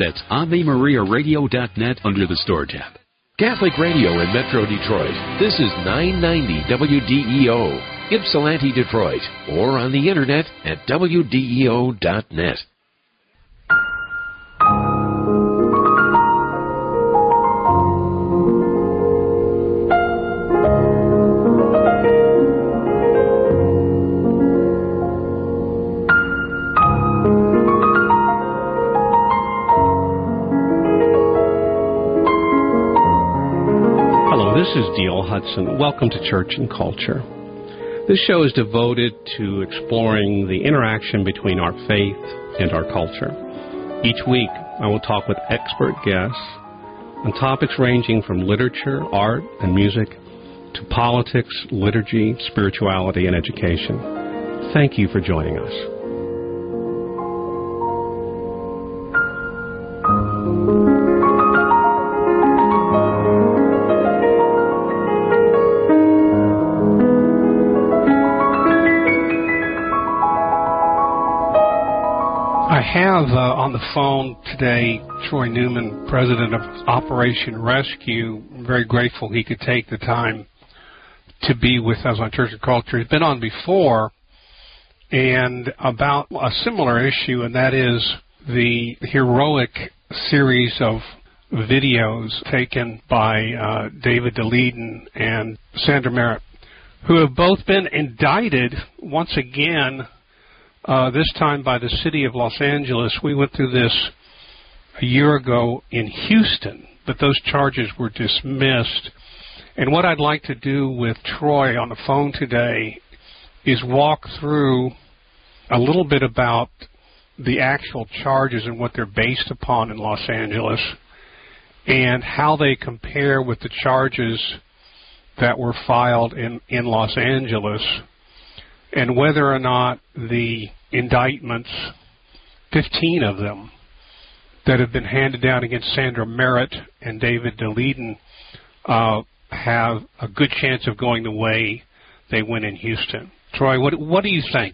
That's AveMariaRadio.net under the Store tab. Catholic Radio in Metro Detroit. This is 990 WDEO, Ypsilanti, Detroit, or on the internet at WDEO.net. This is D.L. Hudson. Welcome to Church and Culture. This show is devoted to exploring the interaction between our faith and our culture. Each week, I will talk with expert guests on topics ranging from literature, art, and music to politics, liturgy, spirituality, and education. Thank you for joining us. I have on the phone today Troy Newman, president of Operation Rescue. I'm very grateful he could take the time to be with us on Church and Culture. He's been on before and about a similar issue, and that is the heroic series of videos taken by David DeLeeden and Sandra Merritt, who have both been indicted once again, this time by the city of Los Angeles. We went through this a year ago in Houston, but those charges were dismissed. And what I'd like to do with Troy on the phone today is walk through a little bit about the actual charges and what they're based upon in Los Angeles and how they compare with the charges that were filed in Los Angeles, and whether or not the indictments, 15 of them, that have been handed down against Sandra Merritt and David DeLeeden have a good chance of going the way they went in Houston. Troy, what do you think?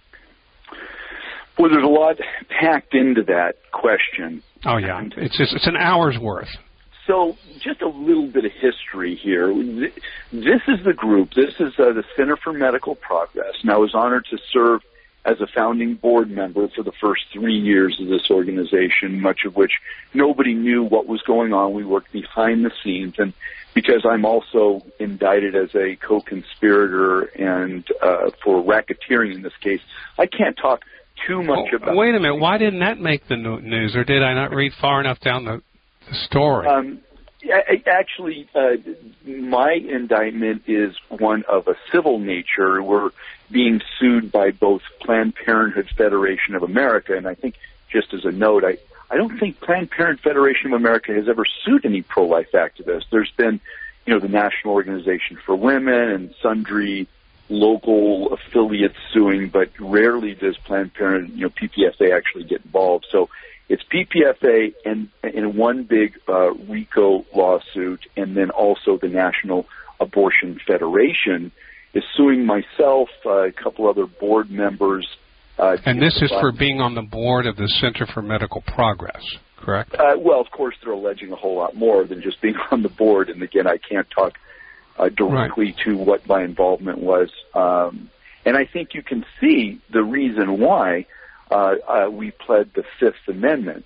Well, there's a lot packed into that question. Oh, yeah. It's an hour's worth. So just a little bit of history here. This is the group. This is the Center for Medical Progress, and I was honored to serve as a founding board member for the first 3 years of this organization, much of which nobody knew what was going on. We worked behind the scenes, and because I'm also indicted as a co-conspirator and for racketeering in this case, I can't talk too much about... Wait a minute. Why didn't that make the news, or did I not read far enough down the story? Actually, my indictment is one of a civil nature. We're being sued by both Planned Parenthood Federation of America, and I think, just as a note, I don't think Planned Parenthood Federation of America has ever sued any pro-life activists. There's been, the National Organization for Women and sundry local affiliates suing, but rarely does Planned Parenthood, PPFA actually get involved. So it's PPFA and in one big RICO lawsuit, and then also the National Abortion Federation is suing myself, a couple other board members. And this is for being on the board of the Center for Medical Progress, correct? Well, of course, they're alleging a whole lot more than just being on the board. And again, I can't talk directly to what my involvement was. And I think you can see the reason why we pled the Fifth Amendment.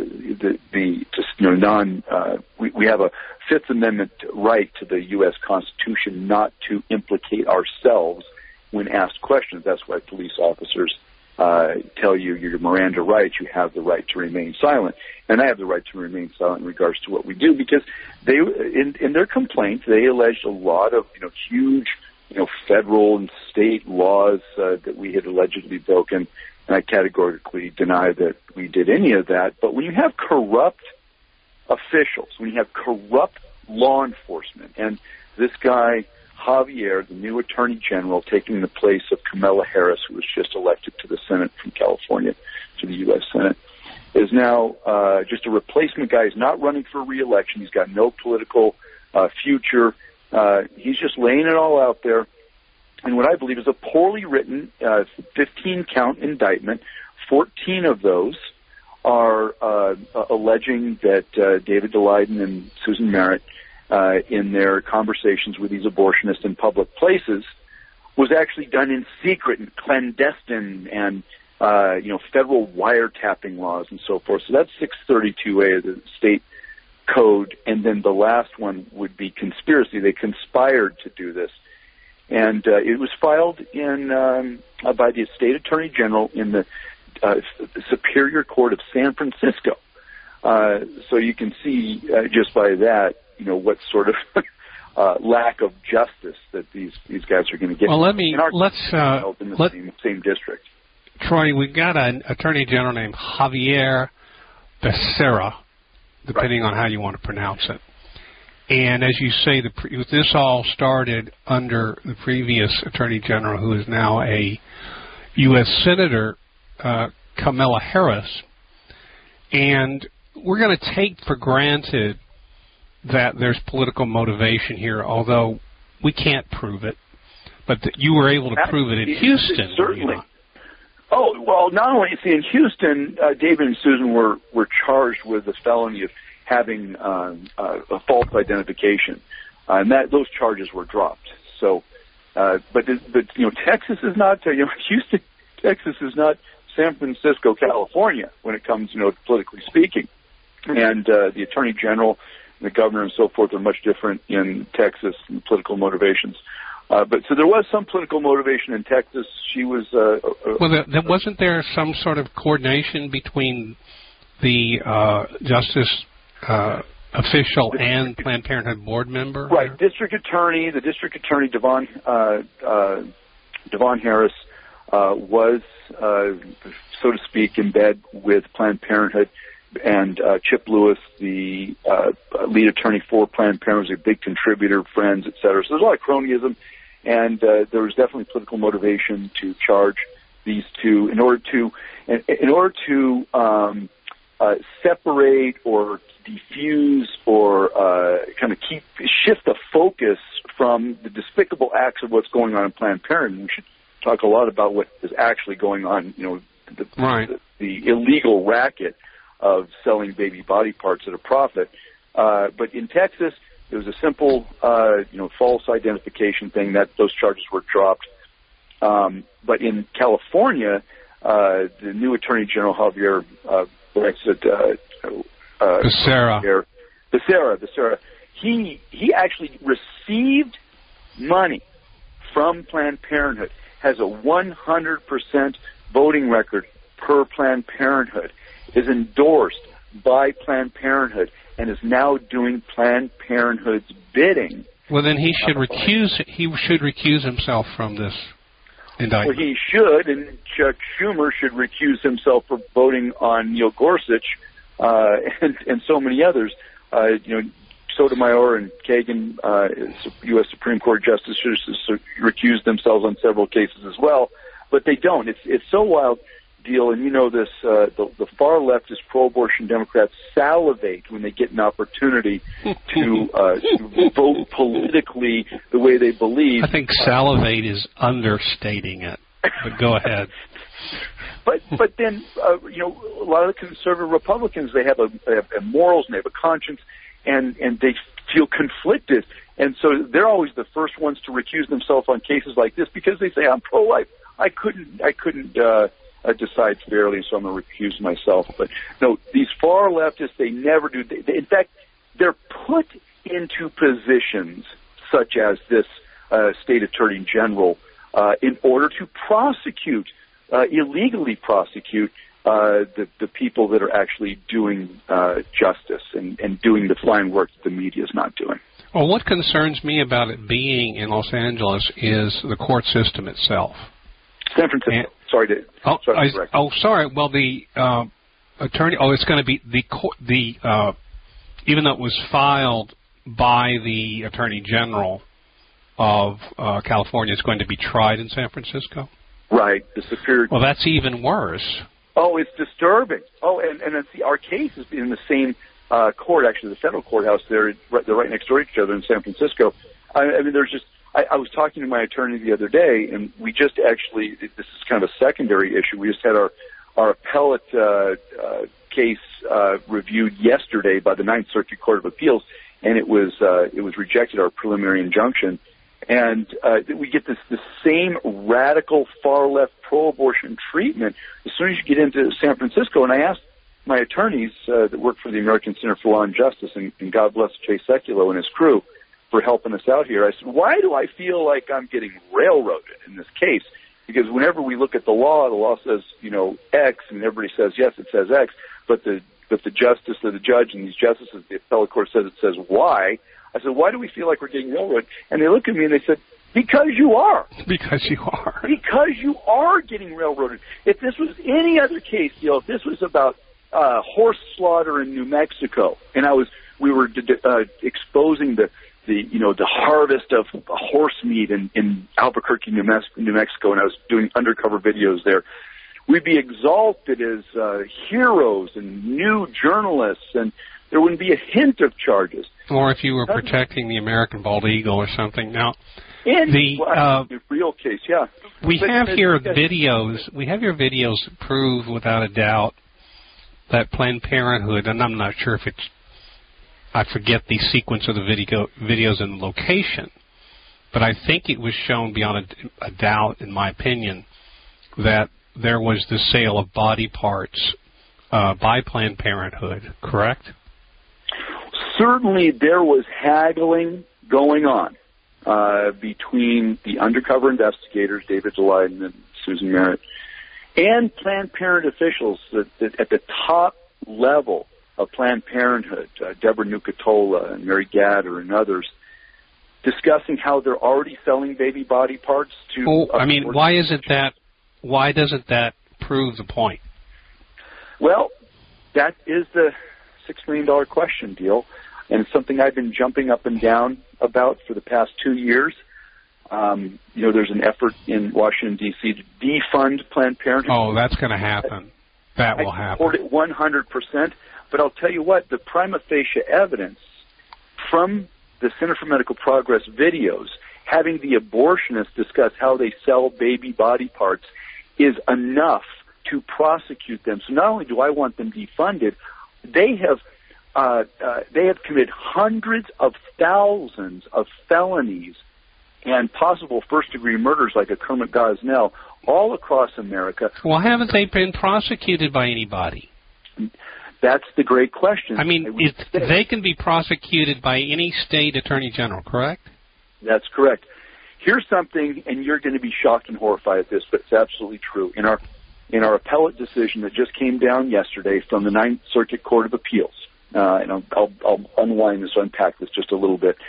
We have a Fifth Amendment right to the U.S. Constitution not to implicate ourselves when asked questions. That's why police officers tell you your Miranda rights. You have the right to remain silent, and I have the right to remain silent in regards to what we do, because they, in their complaint, they alleged a lot of huge federal and state laws that we had allegedly broken. And I categorically deny that we did any of that. But when you have corrupt officials, when you have corrupt law enforcement, and this guy, Javier, the new Attorney General, taking the place of Kamala Harris, who was just elected to the Senate from California, to the U.S. Senate, is now just a replacement guy. He's not running for re-election. He's got no political future. He's just laying it all out there. And what I believe is a poorly written 15-count indictment. 14 of those are alleging that David Daleiden and Susan Merritt, in their conversations with these abortionists in public places, was actually done in secret and clandestine, and federal wiretapping laws and so forth. So that's 632A of the state code, and then the last one would be conspiracy. They conspired to do this, and it was filed in by the state attorney general in the Superior Court of San Francisco. So you can see just by that, what sort of lack of justice that these guys are going to get. Well, let's in the same district. Troy, we've got an attorney general named Javier Becerra, depending on how you want to pronounce it. And as you say, this all started under the previous attorney general, who is now a U.S. Senator, Kamala Harris. And we're going to take for granted that there's political motivation here, although we can't prove it. But that you were able to prove it in Houston. Certainly. Oh, well, not only, in Houston, David and Susan were charged with the felony of having a false identification, and those charges were dropped. So, but Texas is not, Houston, Texas is not San Francisco, California, when it comes, politically speaking. And the attorney general, and the governor, and so forth are much different in Texas in political motivations. But so there was some political motivation in Texas. She was. Wasn't there some sort of coordination between the justice official and Planned Parenthood board member? Right. The district attorney, Devon Harris, was, so to speak, in bed with Planned Parenthood, and Chip Lewis, the lead attorney for Planned Parenthood, was a big contributor, friends, et cetera. So there's a lot of cronyism. And there was definitely political motivation to charge these two in order to separate or diffuse or kind of shift the focus from the despicable acts of what's going on in Planned Parenthood. We should talk a lot about what is actually going on. The illegal racket of selling baby body parts at a profit. But in Texas, it was a simple, false identification thing that those charges were dropped. But in California, the new Attorney General Javier Becerra, he actually received money from Planned Parenthood, has a 100% voting record per Planned Parenthood, is endorsed by Planned Parenthood, and is now doing Planned Parenthood's bidding. Well, then he should recuse himself from this indictment. Well, he should, and Chuck Schumer should recuse himself for voting on Neil Gorsuch and so many others. Sotomayor and Kagan, U.S. Supreme Court justices, should recuse themselves on several cases as well, but they don't. It's so wild. Deal, and this, the far leftist pro-abortion Democrats salivate when they get an opportunity to vote politically the way they believe. I think salivate is understating it, but go ahead. But then a lot of the conservative Republicans, they have morals and they have a conscience, and they feel conflicted, and so they're always the first ones to recuse themselves on cases like this because they say, I'm pro-life. I couldn't decide fairly, so I'm going to recuse myself. But no, these far leftists, they never do. In fact, they're put into positions such as this state attorney general in order to illegally prosecute the people that are actually doing justice and doing the fine work that the media is not doing. Well, what concerns me about it being in Los Angeles is the court system itself. San Francisco. Sorry. Well, the attorney. It's going to be even though it was filed by the Attorney General of California, it's going to be tried in San Francisco. Right. The Superior. Well, that's even worse. Oh, it's disturbing. Oh, and our case is in the same court, actually, the federal courthouse. They're right next door to each other in San Francisco. I mean, there's just. I was talking to my attorney the other day, and we just actually, this is kind of a secondary issue, we just had our appellate case reviewed yesterday by the Ninth Circuit Court of Appeals, and it was rejected, our preliminary injunction. And we get the same radical far-left pro-abortion treatment as soon as you get into San Francisco. And I asked my attorneys that work for the American Center for Law and Justice, and God bless Jay Sekulow and his crew for helping us out here. I said, why do I feel like I'm getting railroaded in this case? Because whenever we look at the law says, X, and everybody says, yes, it says X, but the justice or the judge and these justices, the appellate court says it says Y. I said, why do we feel like we're getting railroaded? And they looked at me and they said, because you are. Because you are. Because you are getting railroaded. If this was any other case, if this was about horse slaughter in New Mexico, and we were exposing the harvest of horse meat in Albuquerque, New Mexico, and I was doing undercover videos there, we'd be exalted as heroes and new journalists, and there wouldn't be a hint of charges. Or if you were protecting the American bald eagle or something. Now, the real case, yeah. We have your videos prove without a doubt that Planned Parenthood, and I'm not sure if I forget the sequence of the videos and location, but I think it was shown beyond a doubt, in my opinion, that there was the sale of body parts by Planned Parenthood, correct? Certainly there was haggling going on between the undercover investigators, David Daleiden and Susan Merritt, and Planned Parenthood officials at the top level of Planned Parenthood, Deborah Nucatola and Mary Gatter and others, discussing how they're already selling baby body parts to... why doesn't that prove the point? Well, that is the $6 million question, Deal, and it's something I've been jumping up and down about for the past 2 years. There's an effort in Washington, D.C. to defund Planned Parenthood. Oh, that's going to happen. That will happen. I support it 100%, but I'll tell you what, the prima facie evidence from the Center for Medical Progress videos, having the abortionists discuss how they sell baby body parts, is enough to prosecute them. So not only do I want them defunded, they have committed hundreds of thousands of felonies and possible first-degree murders like a Kermit Gosnell all across America. Well, haven't they been prosecuted by anybody? That's the great question. I mean, they can be prosecuted by any state attorney general, correct? That's correct. Here's something, and you're going to be shocked and horrified at this, but it's absolutely true. In our appellate decision that just came down yesterday from the Ninth Circuit Court of Appeals, and I'll unpack this just a little bit.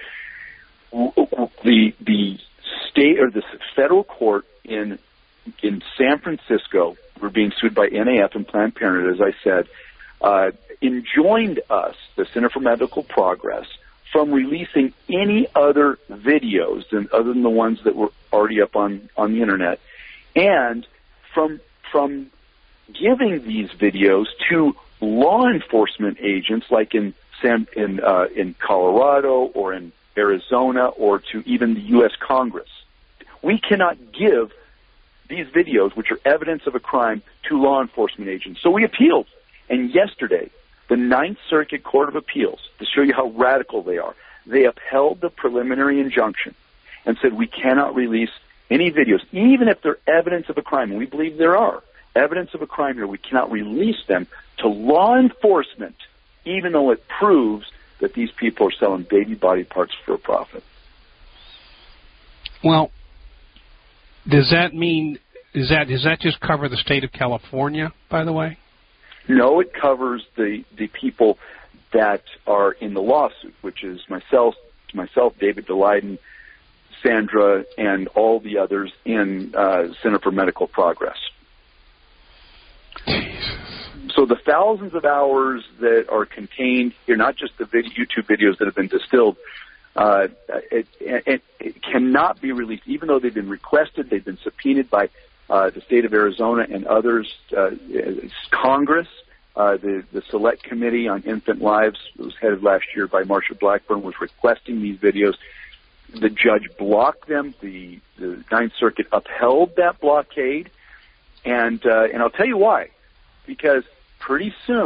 The state or the federal court in San Francisco, we're being sued by NAF and Planned Parenthood, as I said, enjoined us, the Center for Medical Progress, from releasing any other videos other than the ones that were already up on the internet, and from giving these videos to law enforcement agents, like in Colorado or in Arizona, or to even the U.S. Congress. We cannot give these videos, which are evidence of a crime, to law enforcement agents. So we appealed, and yesterday, the Ninth Circuit Court of Appeals, to show you how radical they are, they upheld the preliminary injunction and said we cannot release any videos, even if they're evidence of a crime, and we believe there are evidence of a crime here, we cannot release them to law enforcement, even though it proves that these people are selling baby body parts for a profit. Well, does that just cover the state of California, by the way? No, it covers the people that are in the lawsuit, which is myself, David Daleiden, Sandra, and all the others in Center for Medical Progress. Jesus. So the thousands of hours that are contained here, not just the YouTube videos that have been distilled, it cannot be released, even though they've been requested, they've been subpoenaed by the state of Arizona and others. Congress, the Select Committee on Infant Lives, that was headed last year by Marsha Blackburn, was requesting these videos. The judge blocked them. The Ninth Circuit upheld that blockade, and I'll tell you why. Because pretty soon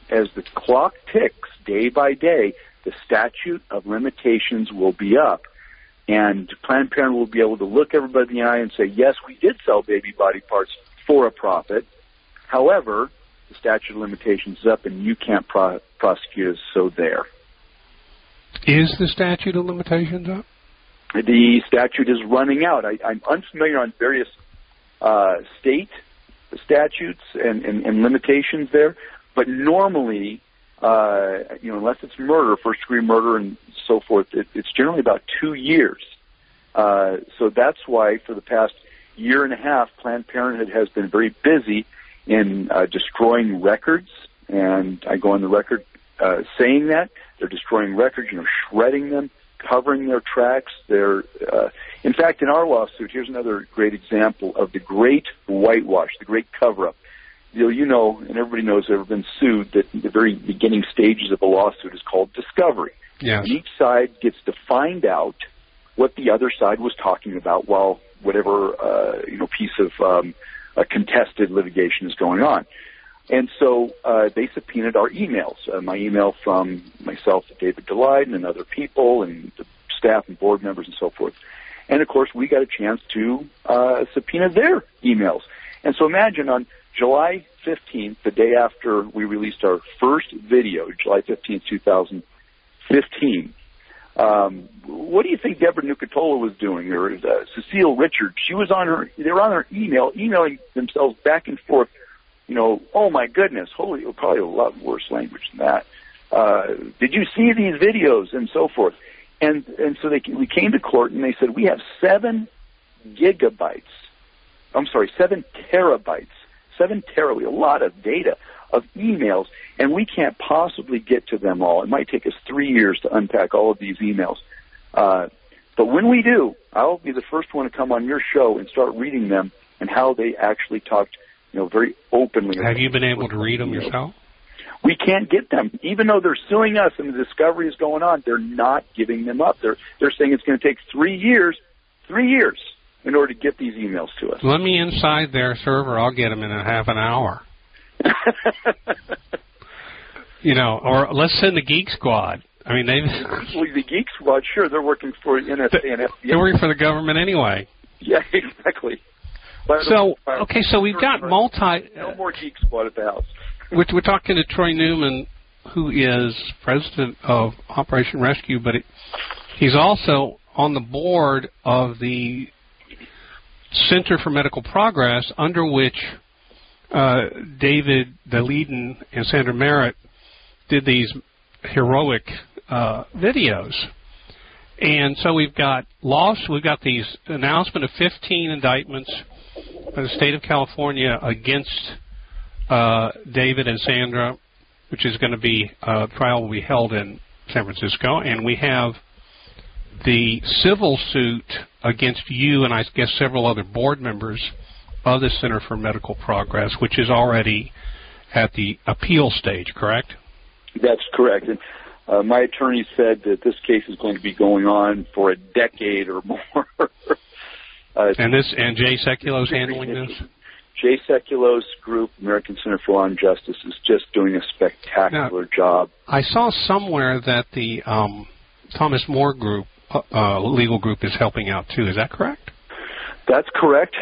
as the clock ticks day by day, the statute of limitations will be up. And Planned Parenthood will be able to look everybody in the eye and say, yes, we did sell baby body parts for a profit. However, the statute of limitations is up and you can't prosecute us, so there. Is the statute of limitations up? The statute is running out. I'm unfamiliar on various state statutes and limitations there, but normally, unless it's murder, first-degree murder and so forth, it's generally about 2 years. So that's why for the past year and a half, Planned Parenthood has been very busy in destroying records, and I go on the record saying that. They're destroying records, shredding them, covering their tracks. In fact, in our lawsuit, here's another great example of the great whitewash, the great cover-up. And everybody knows they've ever been sued, that the very beginning stages of a lawsuit is called discovery. Yes. And each side gets to find out what the other side was talking about while whatever piece of a contested litigation is going on. And so they subpoenaed our emails, my email from myself to David Daleiden and other people and the staff and board members and so forth. And, of course, we got a chance to subpoena their emails. And so imagine on July 15th, the day after we released our first video, July 15th, 2015, what do you think Deborah Nucatola was doing, or Cecile Richards? They were on her emailing themselves back and forth. Oh my goodness, probably a lot worse language than that. Did you see these videos and so forth? And so we came to court and they said, we have 7 terabytes, 7 terabytes, a lot of data of emails, and we can't possibly get to them all. It might take us 3 years to unpack all of these emails. But when we do, I'll be the first one to come on your show and start reading them and how they actually talked, very openly. Have you been able to read them yourself? We can't get them. Even though they're suing us and the discovery is going on, they're not giving them up. They're saying it's going to take 3 years, in order to get these emails to us. Let me inside their server. I'll get them in a half an hour. Or let's send the Geek Squad. I mean, the Geek Squad, sure, they're working for NSA and FBI. They're working for the government anyway. Yeah, exactly. So we've got no more Geek Squad at the house. We're talking to Troy Newman, who is president of Operation Rescue, but he's also on the board of the Center for Medical Progress, under which David Daleiden and Sandra Merritt did these heroic videos. And so we've got these announcement of 15 indictments by the state of California against David and Sandra, which is going to be trial will be held in San Francisco, and we have the civil suit against you and I guess several other board members of the Center for Medical Progress, which is already at the appeal stage, correct? That's correct. And my attorney said that this case is going to be going on for a decade or more. And Jay Sekulo's handling this? Jay Sekulo's group, American Center for Law and Justice, is just doing a spectacular job. I saw somewhere that the Thomas More group, legal group, is helping out too. Is that correct? That's correct.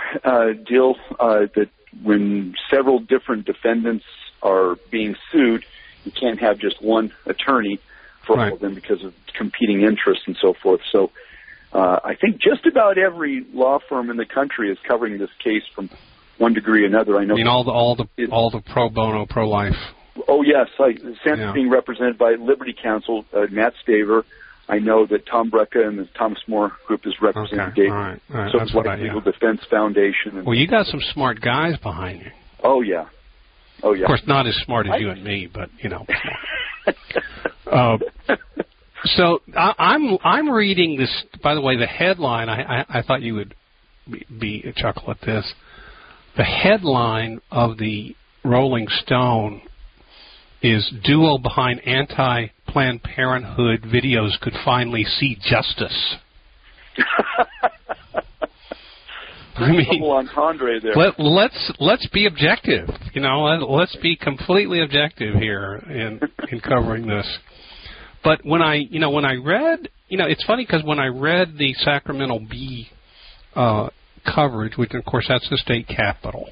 That when several different defendants are being sued, you can't have just one attorney for all of them because of competing interests and so forth. So I think just about every law firm in the country is covering this case from one degree or another. I know. All the pro bono, pro life. Oh yes, the Senate being represented by Liberty Counsel, Matt Staver. I know that Tom Brecka and the Thomas More group is representing David. All right. So it's like Legal Defense Foundation. Well, you got some smart guys behind you. Oh yeah. Of course, not as smart as you and me, but So I'm reading this. By the way, the headline. I thought you would be a chuckle at this. The headline of the Rolling Stone is "Duo behind anti-Planned Parenthood videos could finally see justice." double entendre there. Let's be objective. Let's be completely objective here in covering this. But when I read, it's funny because when I read the Sacramento Bee coverage, which of course that's the state capital,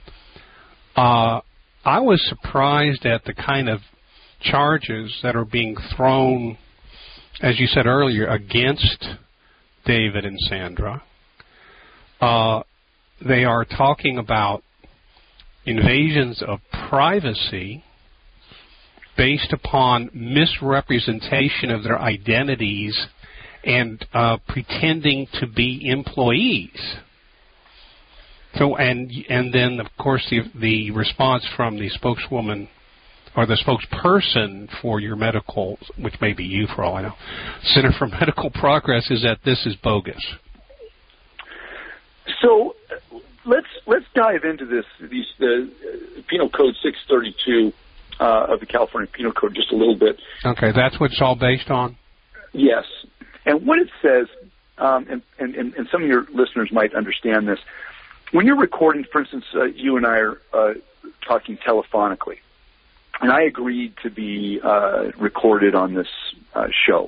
I was surprised at the kind of charges that are being thrown, as you said earlier, against David and Sandra. They are talking about invasions of privacy based upon misrepresentation of their identities and pretending to be employees. So and then of course the response from the spokeswoman or the spokesperson for your medical, which may be you for all I know, Center for Medical Progress, is that this is bogus. So let's dive into the Penal Code 632 of the California Penal Code just a little bit. Okay, that's what it's all based on? Yes. And what it says, and some of your listeners might understand this, when you're recording, for instance, you and I are talking telephonically, and I agreed to be recorded on this show.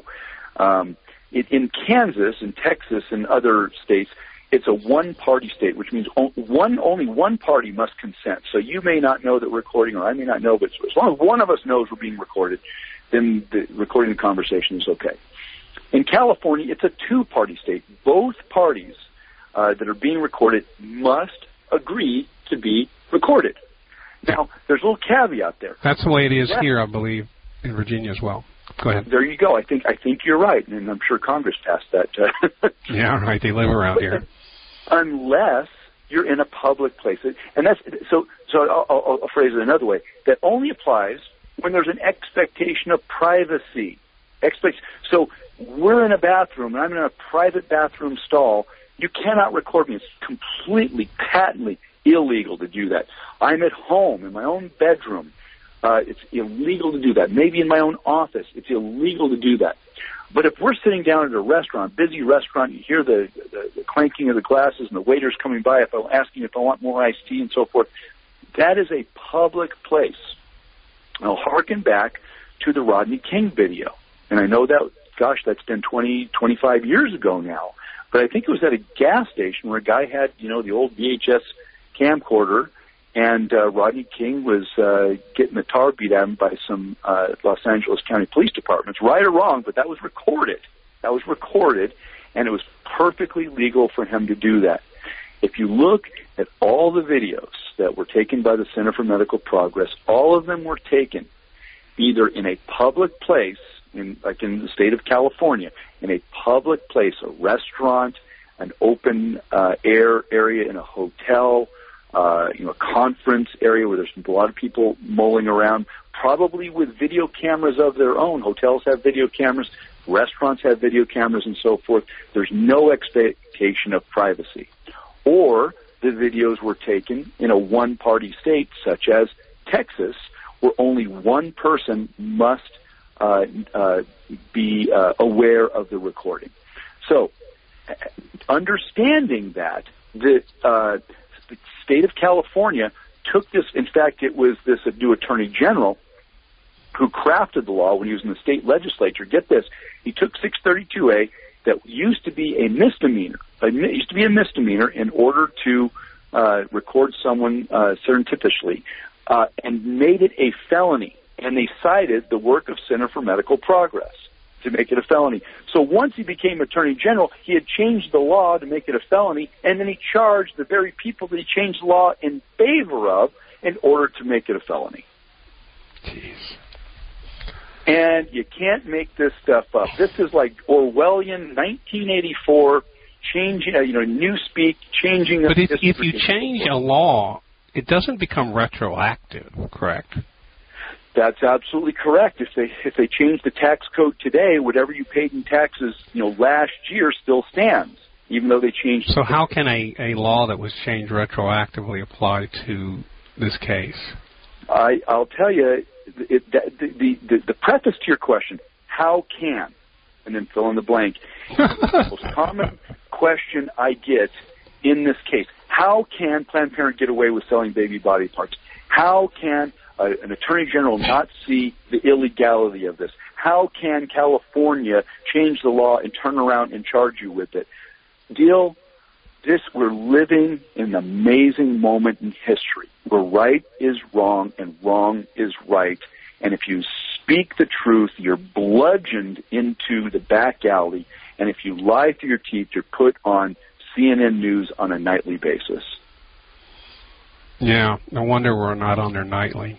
In Kansas and Texas and other states, it's a one-party state, which means only one party must consent. So you may not know that we're recording, or I may not know, but as long as one of us knows we're being recorded, then recording the conversation is okay. In California, it's a two-party state. Both parties that are being recorded must agree to be recorded. Now, there's a little caveat there. That's the way it is here, I believe, in Virginia as well. Go ahead. There you go. I think you're right, and I'm sure Congress passed that. Yeah, right. They live around here. Unless you're in a public place, and that's so. I'll phrase it another way. That only applies when there's an expectation of privacy. So we're in a bathroom, and I'm in a private bathroom stall. You cannot record me. It's completely, patently illegal to do that. I'm at home in my own bedroom. It's illegal to do that. Maybe in my own office, it's illegal to do that. But if we're sitting down at a restaurant, busy restaurant, you hear the clanking of the glasses and the waiters coming by, asking if I want more iced tea and so forth, that is a public place. I'll hearken back to the Rodney King video. And I know that, gosh, that's been 20, 25 years ago now. But I think it was at a gas station where a guy had, the old VHS camcorder, and Rodney King was getting the tar beat at him by some Los Angeles County Police Departments, right or wrong, but that was recorded. And it was perfectly legal for him to do that. If you look at all the videos that were taken by the Center for Medical Progress, all of them were taken either in a public place, like in the state of California, in a public place, a restaurant, an open air area in a hotel, a conference area where there's a lot of people mulling around, probably with video cameras of their own. Hotels have video cameras, restaurants have video cameras, and so forth. There's no expectation of privacy. Or the videos were taken in a one-party state, such as Texas, where only one person must be aware of the recording. So, understanding that, the state of California took this. In fact, it was this new attorney general who crafted the law when he was in the state legislature. Get this. He took 632A that used to be a misdemeanor. It used to be a misdemeanor in order to record someone surreptitiously, and made it a felony. And they cited the work of Center for Medical Progress to make it a felony. So once he became Attorney General, he had changed the law to make it a felony, and then he charged the very people that he changed the law in favor of in order to make it a felony. Jeez. And you can't make this stuff up. This is like Orwellian 1984, changing, newspeak, changing. But if you change a law, it doesn't become retroactive, correct? That's absolutely correct. If they change the tax code today, whatever you paid in taxes, last year still stands, even though they changed. So how can a law that was changed retroactively apply to this case? I'll tell you, the preface to your question, how can, and then fill in the blank. The most common question I get in this case. How can Planned Parenthood get away with selling baby body parts? How can an attorney general not see the illegality of this? How can California change the law and turn around and charge you with it? We're living in an amazing moment in history where right is wrong and wrong is right. And if you speak the truth, you're bludgeoned into the back alley. And if you lie through your teeth, you're put on CNN News on a nightly basis. Yeah, no wonder we're not on there nightly.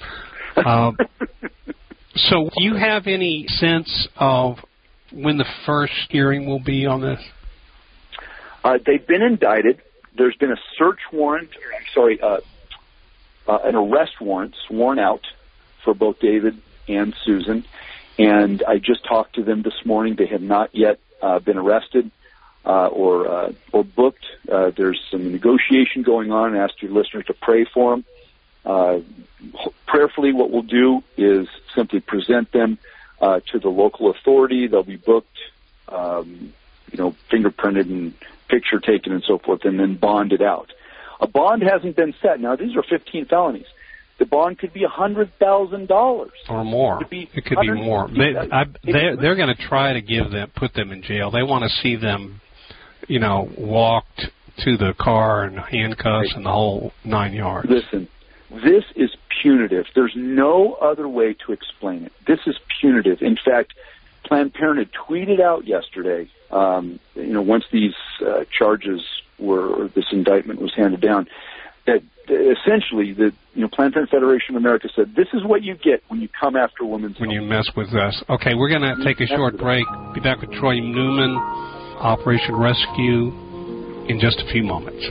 So do you have any sense of when the first hearing will be on this? They've been indicted. There's been a search warrant, an arrest warrant sworn out for both David and Susan. And I just talked to them this morning. They have not yet been arrested or booked. There's some negotiation going on. I asked your listeners to pray for them. Prayerfully, what we'll do is simply present them to the local authority. They'll be booked, fingerprinted and picture taken and so forth, and then bonded out. A bond hasn't been set. Now, these are 15 felonies. The bond could be $100,000 or more. It could be more. They're going to try to put them in jail. They want to see them, walked to the car and handcuffs and the whole 9 yards. Listen, this is punitive. There's no other way to explain it. This is punitive. In fact, Planned Parenthood tweeted out yesterday, once these this indictment was handed down, that essentially the Planned Parenthood Federation of America said, this is what you get when you come after women's when you mess with us. Okay, we're going to take a short break. Be back with Troy Newman, Operation Rescue, in just a few moments.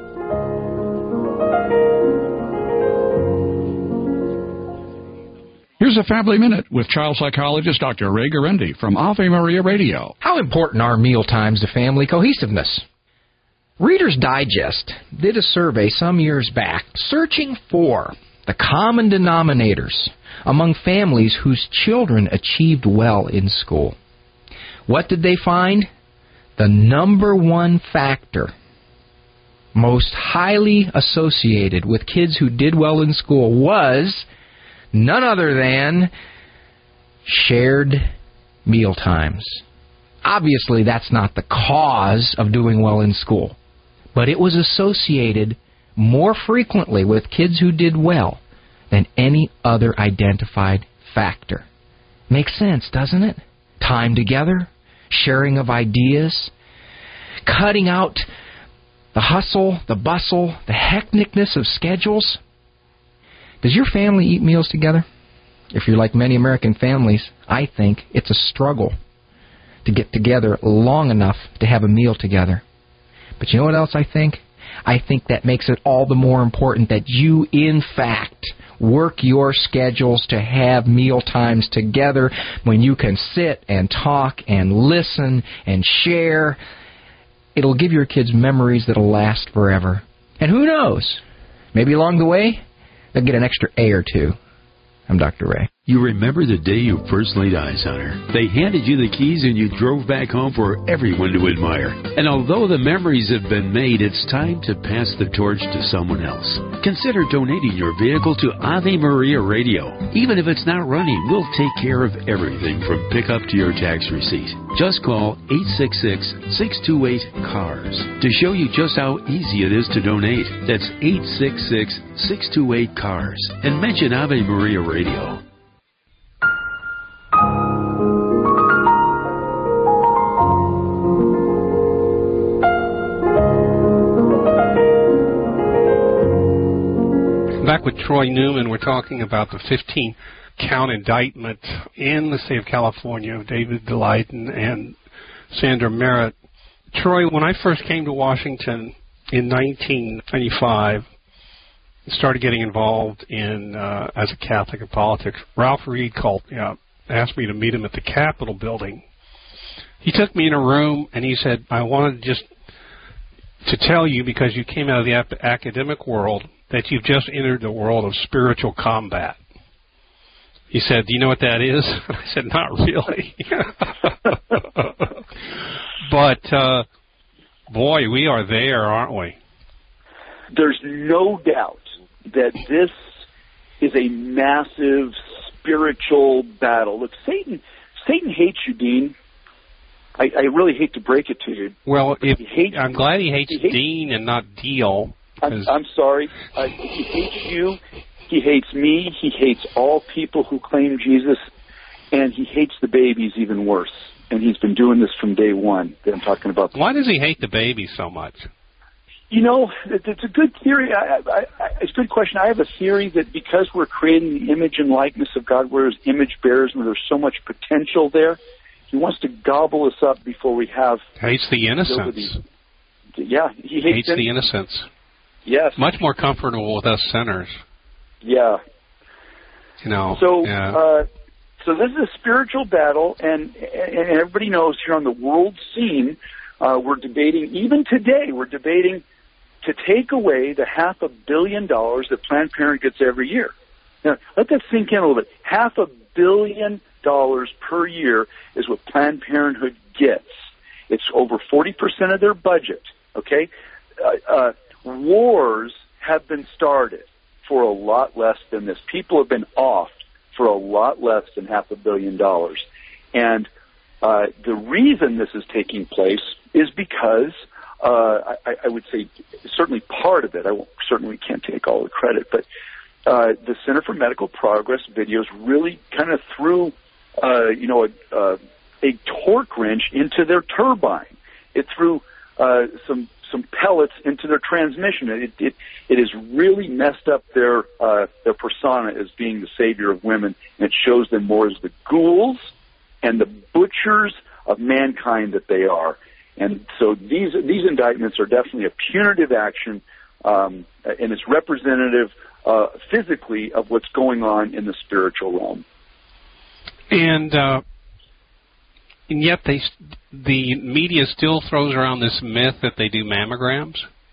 Here's a Family Minute with child psychologist Dr. Ray Guarendi from Ave Maria Radio. How important are meal times to family cohesiveness? Reader's Digest did a survey some years back searching for the common denominators among families whose children achieved well in school. What did they find? The number one factor most highly associated with kids who did well in school was none other than shared meal times. Obviously, that's not the cause of doing well in school, but it was associated more frequently with kids who did well than any other identified factor. Makes sense, doesn't it? Time together, sharing of ideas, cutting out the hustle, the bustle, the hecticness of schedules. Does your family eat meals together? If you're like many American families, I think it's a struggle to get together long enough to have a meal together. But you know what else I think? I think that makes it all the more important that you, in fact, work your schedules to have meal times together when you can sit and talk and listen and share. It'll give your kids memories that'll last forever. And who knows? Maybe along the way, they'll get an extra A or two. I'm Dr. Ray. You remember the day you first laid eyes on her. They handed you the keys and you drove back home for everyone to admire. And although the memories have been made, it's time to pass the torch to someone else. Consider donating your vehicle to Ave Maria Radio. Even if it's not running, we'll take care of everything from pickup to your tax receipt. Just call 866-628-CARS to show you just how easy it is to donate. That's 866-628-CARS. And mention Ave Maria Radio. Back with Troy Newman, we're talking about the 15-count indictment in the state of California of David Daleiden and Sandra Merritt. Troy, when I first came to Washington in 1995, started getting involved in as a Catholic in politics, Ralph Reed asked me to meet him at the Capitol building. He took me in a room and he said, I wanted just to tell you, because you came out of the academic world, that you've just entered the world of spiritual combat. He said, do you know what that is? I said, not really. But Boy, we are there, aren't we? There's no doubt that this is a massive spiritual battle. Look, Satan hates you, Dean. I really hate to break it to you. Well, I'm glad he hates Dean and not Deal. I'm sorry. He hates you. He hates me. He hates all people who claim Jesus. And he hates the babies even worse. And he's been doing this from day one that I'm talking about. Why does he hate the babies so much? You know, it's a good theory. It's a good question. I have a theory that because we're creating the image and likeness of God, we're his image bearers, and there's so much potential there, he wants to gobble us up before we have... Hates the innocence. Yeah, he hates the innocence. Yes. Much more comfortable with us sinners. Yeah. You know. So, yeah. So this is a spiritual battle, and everybody knows here on the world scene, we're debating, even today, we're debating to take away the $500 million that Planned Parenthood gets every year. Now, let that sink in a little bit. $500 million per year is what Planned Parenthood gets. It's over 40% of their budget, okay? Wars have been started for a lot less than this. People have been offed for a lot less than $500 million. And the reason this is taking place is because, I would say certainly part of it, certainly can't take all the credit, but the Center for Medical Progress videos really kind of threw, a torque wrench into their turbine. It threw some pellets into their transmission. It has really messed up their persona as being the savior of women, and it shows them more as the ghouls and the butchers of mankind that they are. And so these indictments are definitely a punitive action, and it's representative physically of what's going on in the spiritual realm. And yet the media still throws around this myth that they do mammograms.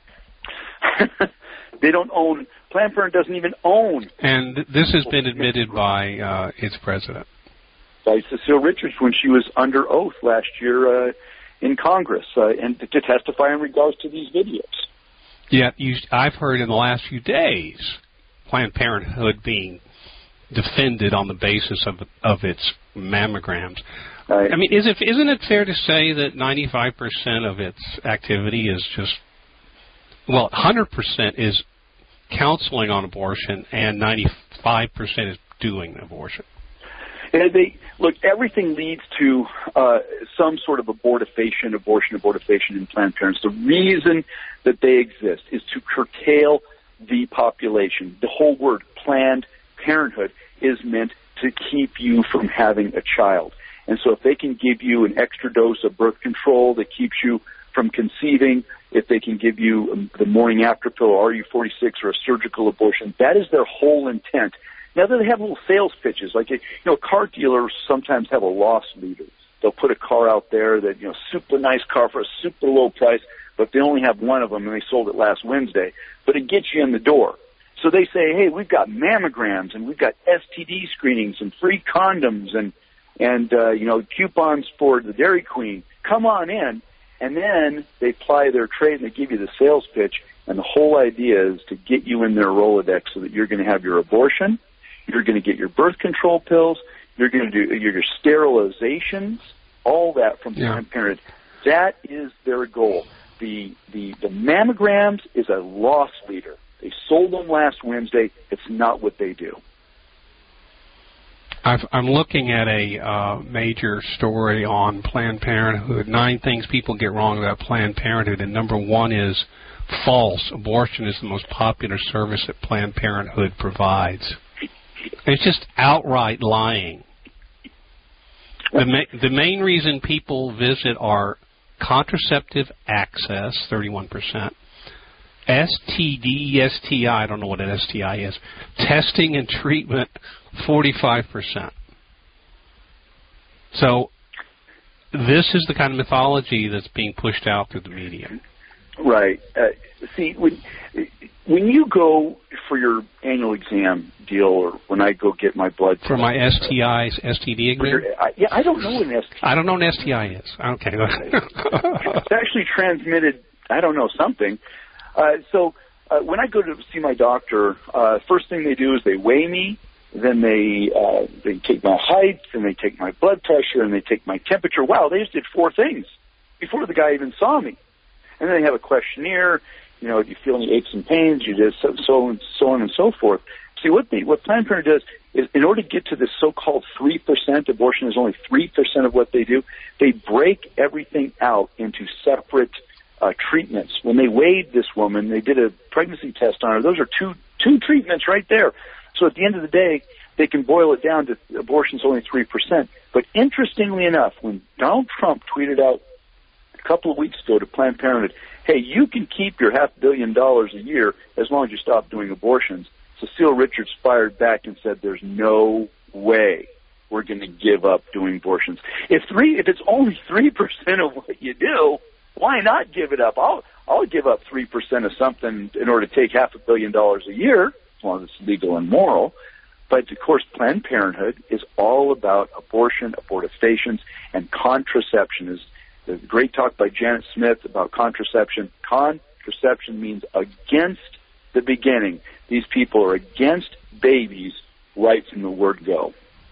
They don't own. Planned Parenthood doesn't even own. And this has been admitted by its president. By Cecile Richards when she was under oath last year in Congress and to testify in regards to these videos. Yet I've heard in the last few days Planned Parenthood being defended on the basis of its mammograms. I mean, isn't it fair to say that 95% of its activity is just, 100% is counseling on abortion and 95% is doing abortion? And everything leads to some sort of abortifation in Planned Parenthood. The reason that they exist is to curtail the population. The whole word Planned Parenthood is meant to keep you from having a child. And so if they can give you an extra dose of birth control that keeps you from conceiving, if they can give you the morning after pill, RU46, or a surgical abortion, that is their whole intent. Now, they have little sales pitches. Like, car dealers sometimes have a loss leader. They'll put a car out there that, super nice car for a super low price, but they only have one of them, and they sold it last Wednesday. But it gets you in the door. So they say, hey, we've got mammograms, and we've got STD screenings, and free condoms, and coupons for the Dairy Queen. Come on in. And then they ply their trade, and they give you the sales pitch, and the whole idea is to get you in their Rolodex so that you're going to have your abortion, you're going to get your birth control pills, you're going to do your sterilizations, all that from Planned Parenthood. That is their goal. The mammograms is a loss leader. They sold them last Wednesday. It's not what they do. I'm looking at a major story on Planned Parenthood, 9 things people get wrong about Planned Parenthood, and number 1 is false. Abortion is the most popular service that Planned Parenthood provides. It's just outright lying. The main reason people visit are contraceptive access, 31%, STD, STI, I don't know what an STI is, testing and treatment, 45%. So this is the kind of mythology that's being pushed out through the media. Right. see, when you go for your annual exam deal, or when I go get my blood test. For my STD exam? I don't know what an STI is. I don't know what an STI is. Okay. It's actually transmitted, I don't know, something. So when I go to see my doctor, first thing they do is they weigh me, then they take my height, and they take my blood pressure, and they take my temperature. Wow, they just did 4 things before the guy even saw me. And then they have a questionnaire. You know, do you feel any aches and pains? You just so on and so forth. See, what Planned Parenthood does is, in order to get to this so-called 3%, abortion is only 3% of what they do, they break everything out into separate treatments. When they weighed this woman, they did a pregnancy test on her. Those are two treatments right there. So at the end of the day, they can boil it down to abortion's only 3%. But interestingly enough, when Donald Trump tweeted out a couple of weeks ago to Planned Parenthood, hey, you can keep your $500 million a year as long as you stop doing abortions, Cecile Richards fired back and said, there's no way we're going to give up doing abortions. If it's only 3% of what you do, why not give it up? I'll give up 3% of something in order to take $500 million a year, as long as it's legal and moral. But, of course, Planned Parenthood is all about abortion, abortifacients, and contraception. Is the great talk by Janet Smith about contraception. Contraception means against the beginning. These people are against babies right from the word go.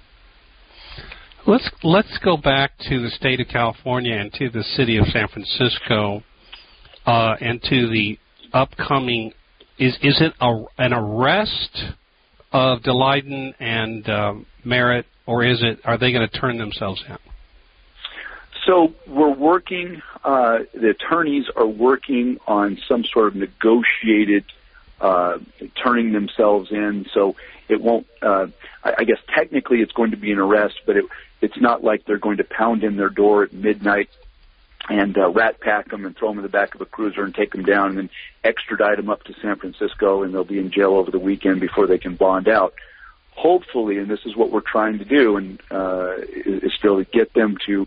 Let's go back to the state of California and to the city of San Francisco and to the upcoming. Is it an arrest of Daleiden and Merritt, or are they going to turn themselves in? So we're working. The attorneys are working on some sort of negotiated turning themselves in. So it won't. I guess technically it's going to be an arrest, but it's not like they're going to pound in their door at midnight and rat pack them and throw them in the back of a cruiser and take them down and then extradite them up to San Francisco, and they'll be in jail over the weekend before they can bond out. Hopefully, and this is what we're trying to do, and is still to get them to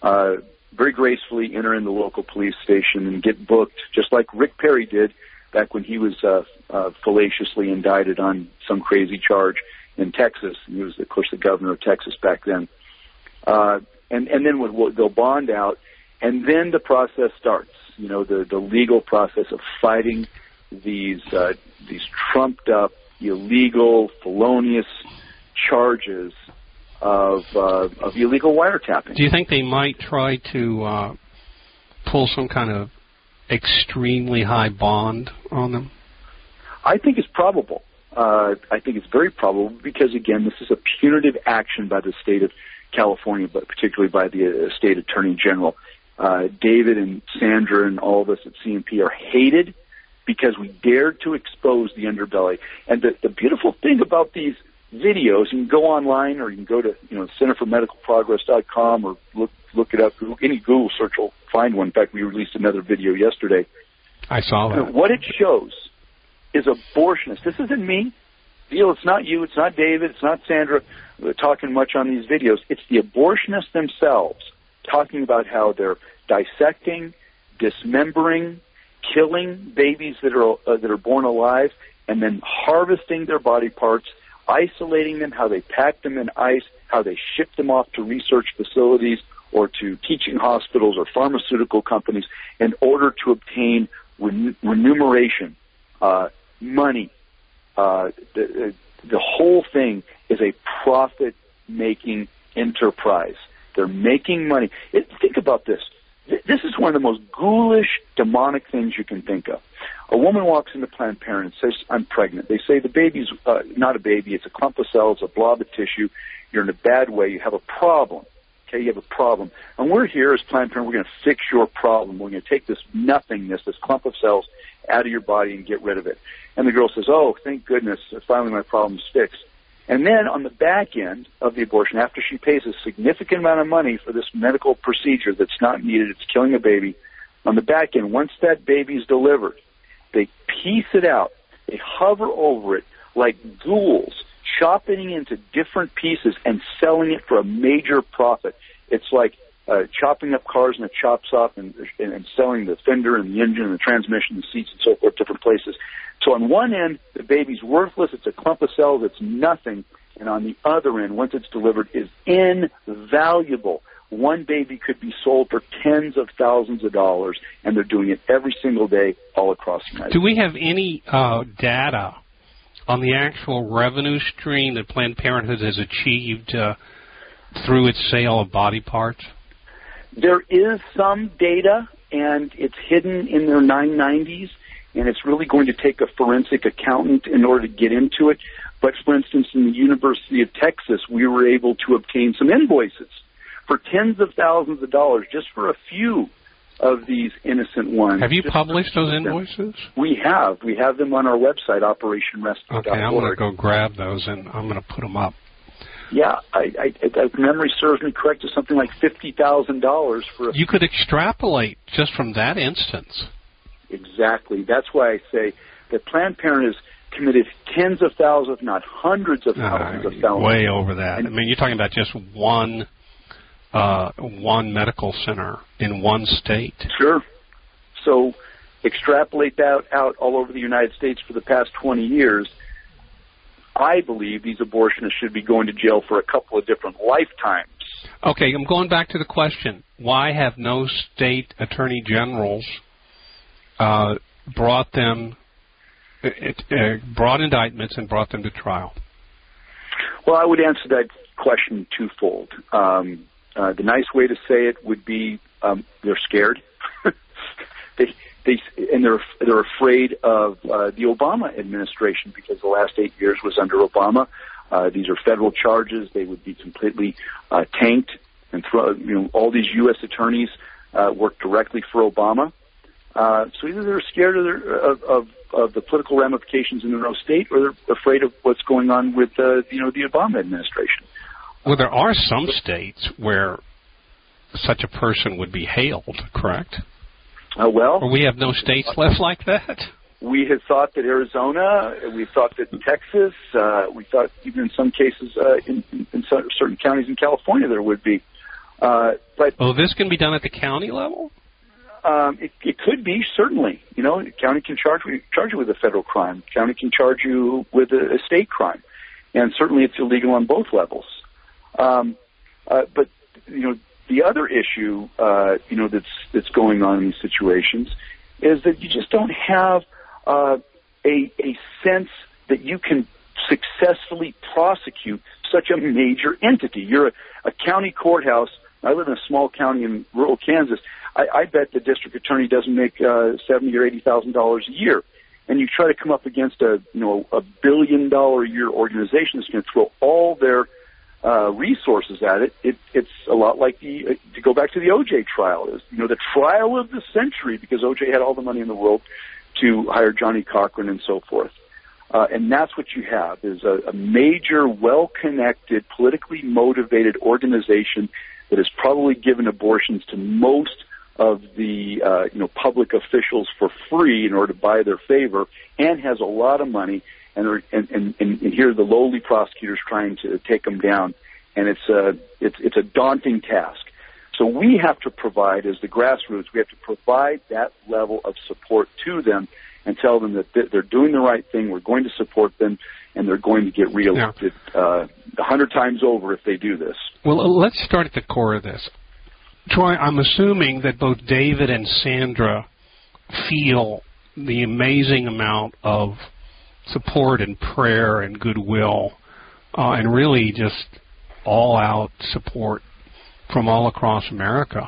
very gracefully enter in the local police station and get booked, just like Rick Perry did back when he was fallaciously indicted on some crazy charge in Texas. He was, of course, the governor of Texas back then. And then they'll bond out, and then the process starts. You know, the legal process of fighting these trumped up, illegal, felonious charges of illegal wiretapping. Do you think they might try to pull some kind of extremely high bond on them? I think it's probable. I think it's very probable because, again, this is a punitive action by the state of California, but particularly by the state attorney general. David and Sandra and all of us at CMP are hated because we dared to expose the underbelly. And the beautiful thing about these videos, you can go online or you can go to CenterForMedicalProgress.com or look it up. Any Google search will find one. In fact, we released another video yesterday. I saw that. What it shows is abortionists. This isn't me. It's not you. It's not David. It's not Sandra talking much on these videos. It's the abortionists themselves talking about how they're dissecting, dismembering, killing babies that are born alive, and then harvesting their body parts, isolating them, how they pack them in ice, how they ship them off to research facilities or to teaching hospitals or pharmaceutical companies in order to obtain remuneration, money. The whole thing is a profit-making enterprise. They're making money. Think about this. This is one of the most ghoulish, demonic things you can think of. A woman walks into Planned Parenthood and says, I'm pregnant. They say the baby's not a baby. It's a clump of cells, a blob of tissue. You're in a bad way. You have a problem. Okay, you have a problem. And we're here as Planned Parenthood. We're going to fix your problem. We're going to take this nothingness, this clump of cells, out of your body and get rid of it. And the girl says, oh, thank goodness, finally my problem's fixed. And then on the back end of the abortion, after she pays a significant amount of money for this medical procedure that's not needed, it's killing a baby, on the back end, once that baby's delivered, they piece it out. They hover over it like ghouls, chopping it into different pieces and selling it for a major profit. It's like chopping up cars in a chop shop and selling the fender and the engine and the transmission and the seats and so forth, different places. So on one end, the baby's worthless. It's a clump of cells. It's nothing. And on the other end, once it's delivered, is invaluable. One baby could be sold for tens of thousands of dollars, and they're doing it every single day all across the United States. Do we have any data on the actual revenue stream that Planned Parenthood has achieved through its sale of body parts? There is some data, and it's hidden in their 990s, and it's really going to take a forensic accountant in order to get into it. But, for instance, in the University of Texas, we were able to obtain some invoices for tens of thousands of dollars just for a few of these innocent ones. Have you published those invoices? We have. We have them on our website, OperationRescue.org. Okay, I'm going to go grab those, and I'm going to put them up. Yeah, if memory serves me correct, it's something like $50,000 for You could extrapolate just from that instance. Exactly. That's why I say that Planned Parenthood has committed tens of thousands, if not hundreds of thousands of felonies. Way over that. I mean, you're talking about just one medical center in one state. Sure. So extrapolate that out all over the United States for the past 20 years. I believe these abortionists should be going to jail for a couple of different lifetimes. Okay, I'm going back to the question. Why have no state attorney generals brought indictments and brought them to trial? Well, I would answer that question twofold. The nice way to say it would be they're scared. They're afraid of the Obama administration because the last 8 years was under Obama. These are federal charges. They would be completely tanked, and all these U.S. attorneys work directly for Obama. So either they're scared of the political ramifications in their own state, or they're afraid of what's going on with the Obama administration. Well, there are some states where such a person would be hailed, correct? Or we have no states left like that? We had thought that Arizona, we thought that Texas, we thought even in some cases in certain counties in California there would be. But this can be done at the county level? It could be, certainly. The county can charge you with a federal crime. The county can charge you with a state crime. And certainly it's illegal on both levels. But the other issue, that's going on in these situations is that you just don't have a sense that you can successfully prosecute such a major entity. You're a county courthouse. I live in a small county in rural Kansas. I bet the district attorney doesn't make $70,000 or $80,000 a year. And you try to come up against a $1 billion a year organization that's going to throw all their resources at it. It's a lot like to go back to the O.J. trial, is the trial of the century, because O.J. had all the money in the world to hire Johnny Cochran and so forth. And that's what you have, is a major, well-connected, politically motivated organization that has probably given abortions to most of the public officials for free in order to buy their favor, and has a lot of money. And here are the lowly prosecutors trying to take them down, and it's a daunting task. So we have to provide, as the grassroots, we have to provide that level of support to them and tell them that they're doing the right thing. We're going to support them, and they're going to get reelected 100 times over if they do this. Well, let's start at the core of this. Troy, I'm assuming that both David and Sandra feel the amazing amount of support and prayer and goodwill, and really just all-out support from all across America.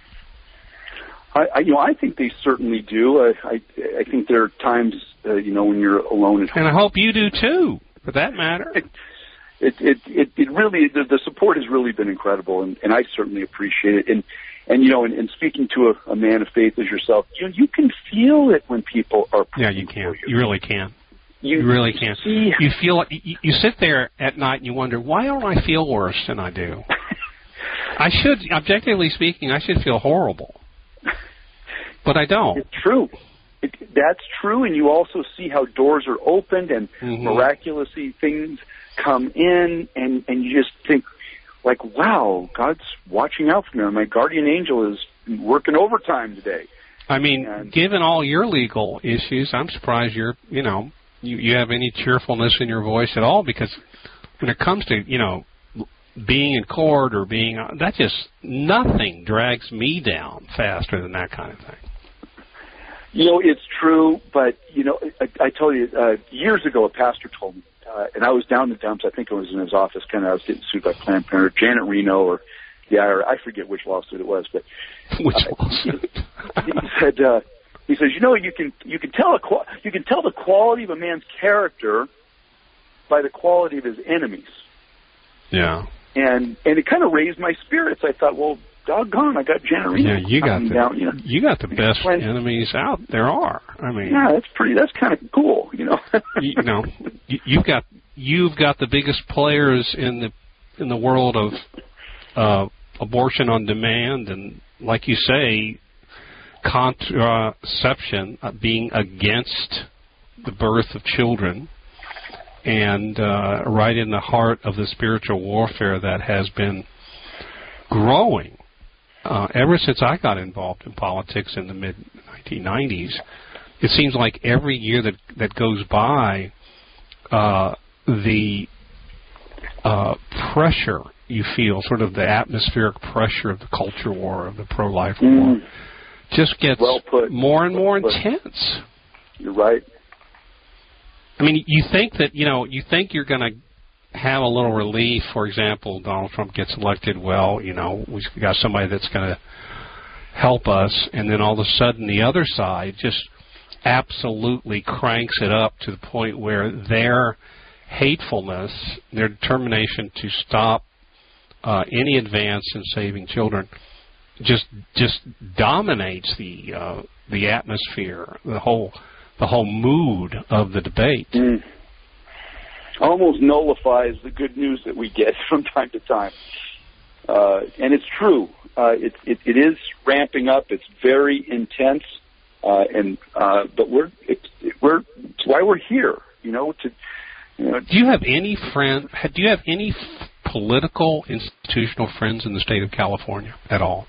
I think they certainly do. I think there are times, when you're alone at home. And I hope you do too, for that matter. It really, the support has really been incredible, and I certainly appreciate it. And speaking to a man of faith as yourself, you can feel it when people are praying. Yeah, you can. You really can. You really can. You feel like you sit there at night and you wonder, why don't I feel worse than I do? I should, objectively speaking, I should feel horrible, but I don't. It's true. That's true, and you also see how doors are opened and miraculously things come in, and you just think, like, wow, God's watching out for me. My guardian angel is working overtime today. I mean, given all your legal issues, I'm surprised you have any cheerfulness in your voice at all, because when it comes to, being in court or that just, nothing drags me down faster than that kind of thing. It's true, but, I tell you, years ago, a pastor told me, and I was down in the dumps. I think it was in his office, I was getting sued by Planned Parenthood, Janet Reno, or the IRS. I forget which lawsuit it was, but which lawsuit? He says, you can tell the quality of a man's character by the quality of his enemies. Yeah. And it kind of raised my spirits. I thought, well, doggone, I got Janet Reno. Yeah, you got the best enemies out there are. I mean, yeah, that's kind of cool, you've got the biggest players in the world of abortion on demand, and like you say, contraception, being against the birth of children, and right in the heart of the spiritual warfare that has been growing ever since I got involved in politics in the mid-1990s. It seems like every year that goes by, the pressure you feel, sort of the atmospheric pressure of the culture war, of the pro-life war, just gets more and more intense. You're right. I mean, you think you're going to have a little relief. For example, Donald Trump gets elected. Well, we've got somebody that's going to help us, and then all of a sudden the other side just absolutely cranks it up to the point where their hatefulness, their determination to stop any advance in saving children, just dominates the atmosphere, the whole mood of the debate. Almost nullifies the good news that we get from time to time. And it's true. It is ramping up. It's very intense. But it's why we're here. Do you have any political institutional friends in the state of California at all?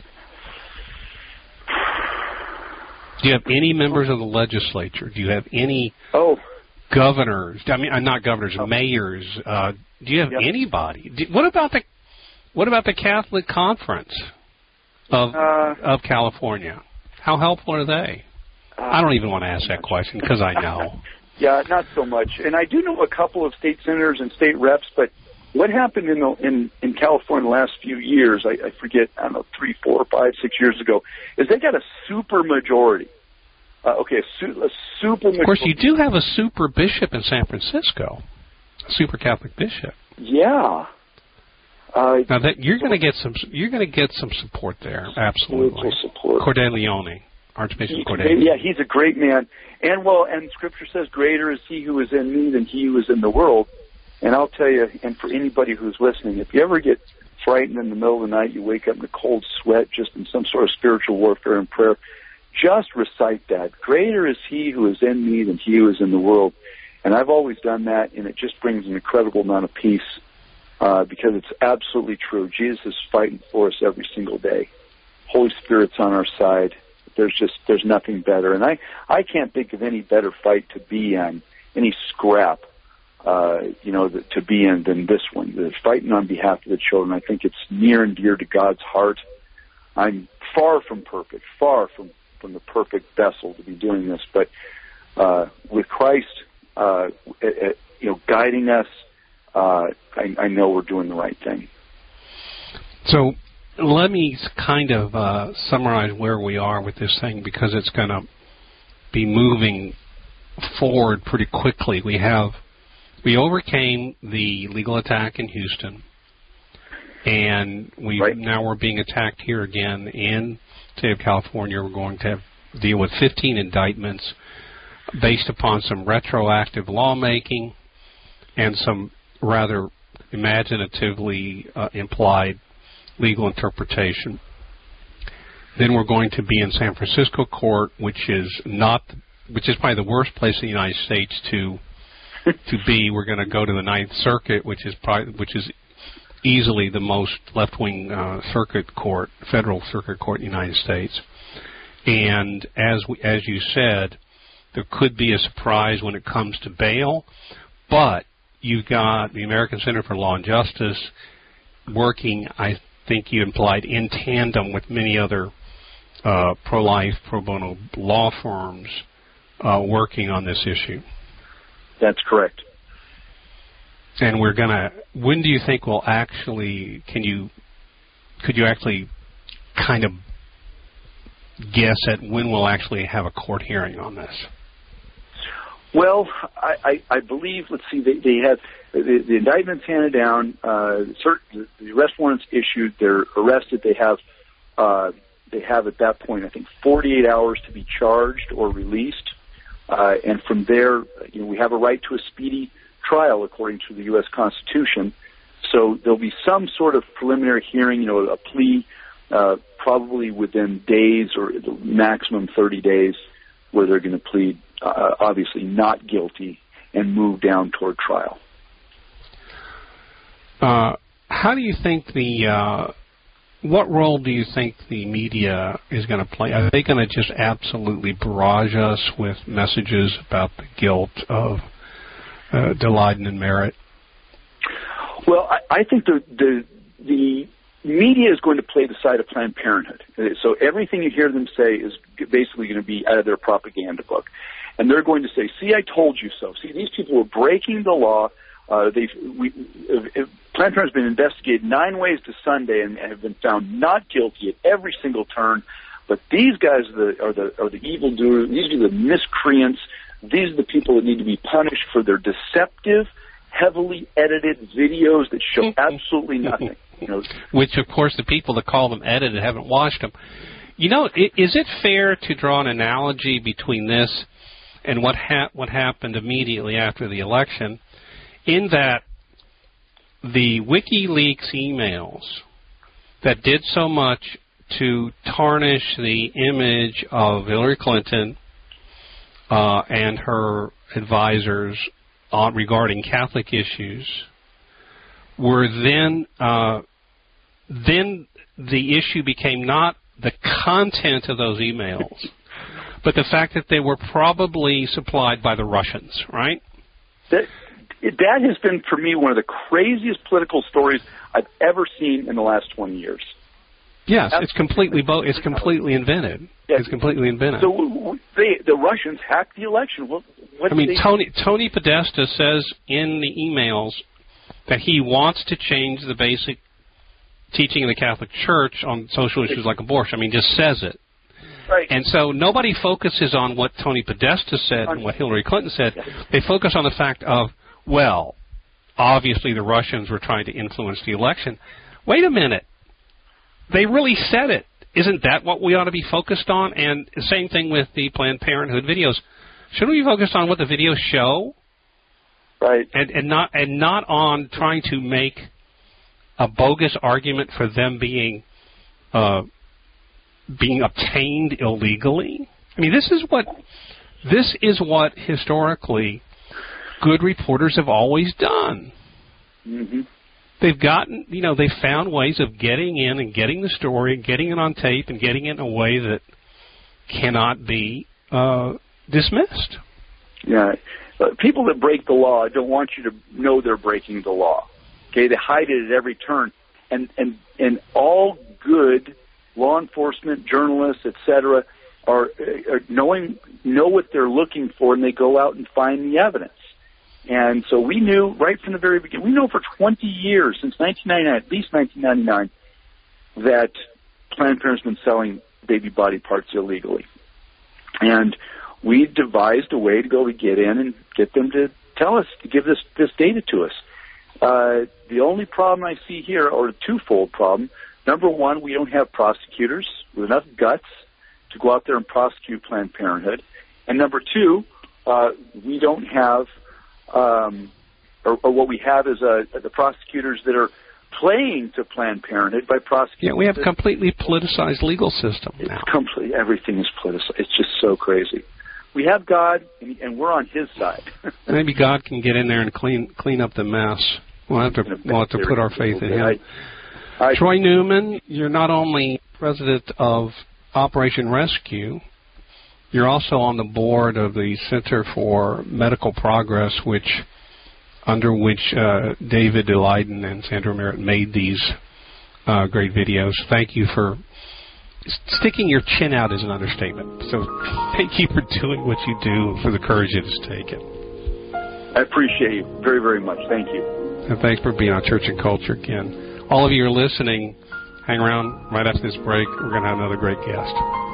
Do you have any members of the legislature? Do you have any governors? I mean, not governors, mayors. Do you have anybody? What about the Catholic Conference of California? How helpful are they? I don't even want to ask that question because I know. Yeah, not so much. And I do know a couple of state senators and state reps, but what happened in California the last few years, I forget, 3, 4, 5, 6 years ago, is they got a super majority. A super majority. Of course, you do have a super bishop in San Francisco, a super Catholic bishop. Yeah. Now that you're going to get some support there, absolutely. Support. Cordeleone, Archbishop Cordeleone. Yeah, he's a great man, and Scripture says, "Greater is he who is in me than he who is in the world." And I'll tell you, and for anybody who's listening, if you ever get frightened in the middle of the night, you wake up in a cold sweat, just in some sort of spiritual warfare and prayer, just recite that. Greater is he who is in me than he who is in the world. And I've always done that, and it just brings an incredible amount of peace because it's absolutely true. Jesus is fighting for us every single day. Holy Spirit's on our side. There's nothing better. And I can't think of any better fight to be in, any scrap, to be in than this one. The fighting on behalf of the children. I think it's near and dear to God's heart. I'm far from perfect, far from the perfect vessel to be doing this, but with Christ, guiding us, I know we're doing the right thing. So let me kind of summarize where we are with this thing, because it's going to be moving forward pretty quickly. We overcame the legal attack in Houston, and now we're being attacked here again in the state of California. We're going to deal with 15 indictments based upon some retroactive lawmaking and some rather imaginatively implied legal interpretation. Then we're going to be in San Francisco court, which is probably the worst place in the United States to be. We're going to go to the Ninth Circuit, which is easily the most left-wing federal circuit court in the United States. And as you said, there could be a surprise when it comes to bail, but you've got the American Center for Law and Justice working, I think you implied, in tandem with many other pro-life, pro bono law firms working on this issue. That's correct. And when do you think we'll actually, could you actually kind of guess at when we'll actually have a court hearing on this? Well, I believe, let's see, they have the indictments handed down, the arrest warrants issued, they're arrested, they have at that point, I think, 48 hours to be charged or released. And from there, we have a right to a speedy trial according to the U.S. Constitution. So there'll be some sort of preliminary hearing, a plea, probably within days or the maximum 30 days, where they're going to plead, obviously not guilty, and move down toward trial. How do you think what role do you think the media is going to play? Are they going to just absolutely barrage us with messages about the guilt of Daleiden and Merritt? Well, I think the media is going to play the side of Planned Parenthood. So everything you hear them say is basically going to be out of their propaganda book. And they're going to say, see, I told you so. See, these people were breaking the law. Planned Parenthood has been investigated 9 ways to Sunday and have been found not guilty at every single turn. But these guys are the evildoers. These are the miscreants. These are the people that need to be punished for their deceptive, heavily edited videos that show absolutely nothing. Which, of course, the people that call them edited haven't watched them. Is it fair to draw an analogy between this and what happened immediately after the election, in that the WikiLeaks emails that did so much to tarnish the image of Hillary Clinton and her advisors regarding Catholic issues were then the issue became not the content of those emails, but the fact that they were probably supplied by the Russians, right? That has been, for me, one of the craziest political stories I've ever seen in the last 20 years. Yes, it's completely invented. Yes. It's completely invented. So the Russians hacked the election. Tony Podesta says in the emails that he wants to change the basic teaching of the Catholic Church on social issues like abortion. Just says it. Right. And so nobody focuses on what Tony Podesta said and what Hillary Clinton said. They focus on the fact of, well, obviously the Russians were trying to influence the election. Wait a minute. They really said it. Isn't that what we ought to be focused on? And the same thing with the Planned Parenthood videos. Shouldn't we be focused on what the videos show? Right. And not on trying to make a bogus argument for them being obtained illegally? This is what historically good reporters have always done. Mm-hmm. They've found ways of getting in and getting the story, and getting it on tape, and getting it in a way that cannot be dismissed. Yeah. People that break the law don't want you to know they're breaking the law. Okay, they hide it at every turn. And all good law enforcement, journalists, etc., know what they're looking for, and they go out and find the evidence. And so we knew right from the very beginning, we know for 20 years, since 1999, at least 1999, that Planned Parenthood's been selling baby body parts illegally. And we devised a way to get in and get them to tell us, to give this data to us. The only problem I see here, or a twofold problem, number one, we don't have prosecutors with enough guts to go out there and prosecute Planned Parenthood. And number two, we don't have, or what we have is the prosecutors that are playing to Planned Parenthood by prosecuting. Yeah, we have a completely politicized legal system now. Everything is politicized. It's just so crazy. We have God, and we're on His side. Maybe God can get in there and clean up the mess. We'll have to put our faith in him. Troy Newman, you're not only president of Operation Rescue, you're also on the board of the Center for Medical Progress, under which David Leiden and Sandra Merritt made these great videos. Thank you for sticking your chin out is an understatement. So thank you for doing what you do and for the courage it has taken. I appreciate you very, very much. Thank you. And thanks for being on Church and Culture again. All of you are listening. Hang around right after this break. We're going to have another great guest.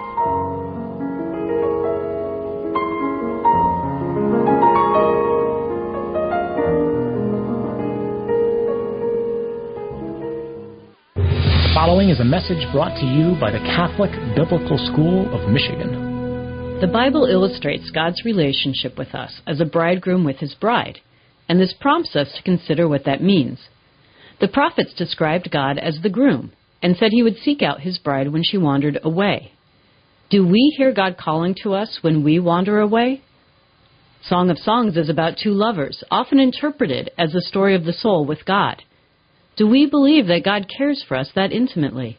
Following is a message brought to you by the Catholic Biblical School of Michigan. The Bible illustrates God's relationship with us as a bridegroom with his bride, and this prompts us to consider what that means. The prophets described God as the groom and said he would seek out his bride when she wandered away. Do we hear God calling to us when we wander away? Song of Songs is about two lovers, often interpreted as the story of the soul with God. Do we believe that God cares for us that intimately?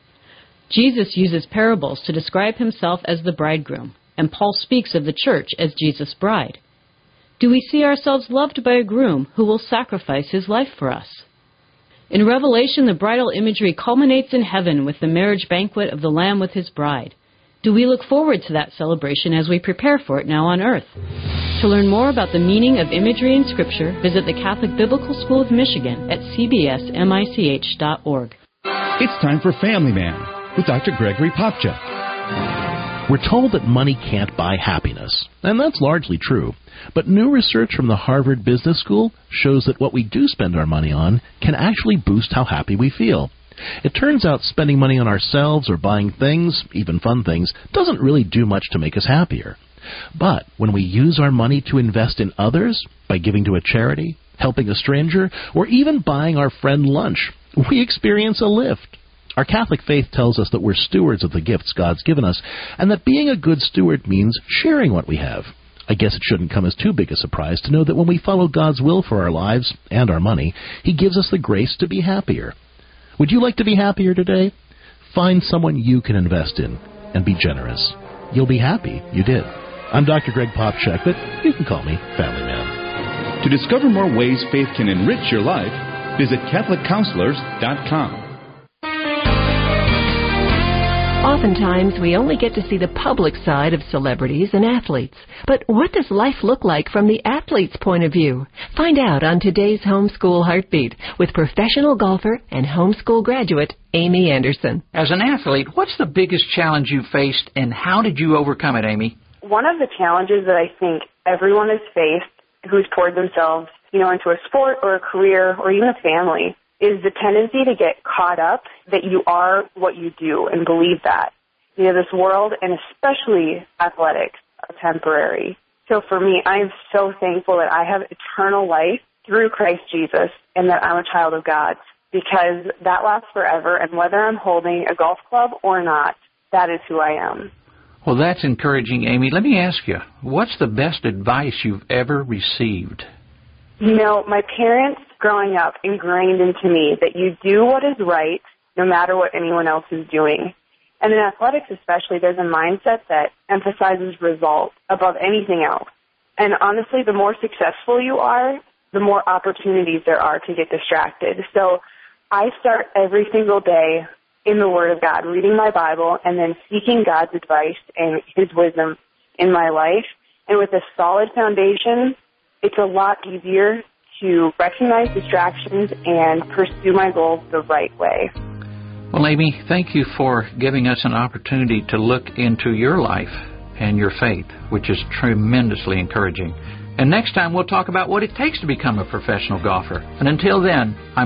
Jesus uses parables to describe himself as the bridegroom, and Paul speaks of the church as Jesus' bride. Do we see ourselves loved by a groom who will sacrifice his life for us? In Revelation, the bridal imagery culminates in heaven with the marriage banquet of the Lamb with his bride. Do we look forward to that celebration as we prepare for it now on earth? To learn more about the meaning of imagery in Scripture, visit the Catholic Biblical School of Michigan at cbsmich.org. It's time for Family Man with Dr. Gregory Popchak. We're told that money can't buy happiness, and that's largely true. But new research from the Harvard Business School shows that what we do spend our money on can actually boost how happy we feel. It turns out spending money on ourselves or buying things, even fun things, doesn't really do much to make us happier. But when we use our money to invest in others, by giving to a charity, helping a stranger, or even buying our friend lunch, we experience a lift. Our Catholic faith tells us that we're stewards of the gifts God's given us, and that being a good steward means sharing what we have. I guess it shouldn't come as too big a surprise to know that when we follow God's will for our lives and our money, He gives us the grace to be happier. Would you like to be happier today? Find someone you can invest in and be generous. You'll be happy you did. I'm Dr. Greg Popchak, but you can call me Family Man. To discover more ways faith can enrich your life, visit CatholicCounselors.com. Oftentimes, we only get to see the public side of celebrities and athletes. But what does life look like from the athlete's point of view? Find out on today's Homeschool Heartbeat with professional golfer and homeschool graduate Amy Anderson. As an athlete, what's the biggest challenge you faced, and how did you overcome it, Amy? One of the challenges that I think everyone has faced who's poured themselves, into a sport or a career or even a family is the tendency to get caught up that you are what you do and believe that. This world, and especially athletics, are temporary. So for me, I'm so thankful that I have eternal life through Christ Jesus and that I'm a child of God's, because that lasts forever, and whether I'm holding a golf club or not, that is who I am. Well, that's encouraging, Amy. Let me ask you, what's the best advice you've ever received? My parents growing up ingrained into me that you do what is right no matter what anyone else is doing. And in athletics especially, there's a mindset that emphasizes result above anything else. And honestly, the more successful you are, the more opportunities there are to get distracted. So I start every single day in the Word of God, reading my Bible, and then seeking God's advice and His wisdom in my life. And with a solid foundation, it's a lot easier to recognize distractions and pursue my goals the right way. Well, Amy, thank you for giving us an opportunity to look into your life and your faith, which is tremendously encouraging. And next time we'll talk about what it takes to become a professional golfer. And until then, I'm